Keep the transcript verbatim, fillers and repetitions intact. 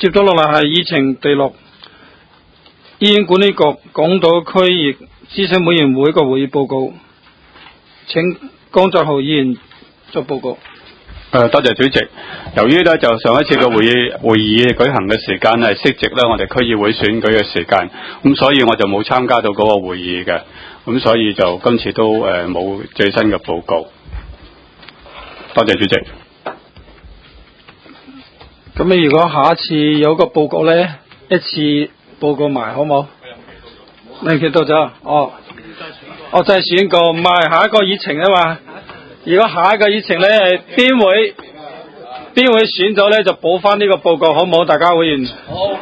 接咗落嚟係議程第六，醫院管理局港島區域諮詢委員會個會議報告，請江澤豪議員作報告。 誒，多謝主席。由於咧就上一次嘅會議會議舉行嘅時間係適值咧我哋區議會選舉嘅時間，咁所以我就冇參加到嗰個會議嘅，咁所以就今次都誒冇最新嘅報告。多謝主席。 咁你如果下一次有個報告咧，一次報告埋好冇？你記到咗？哦，我就係選過，唔係下一個議程啊嘛。如果下一個議程咧係邊會邊會選咗咧，就補翻呢個報告好唔好？大家會員。好。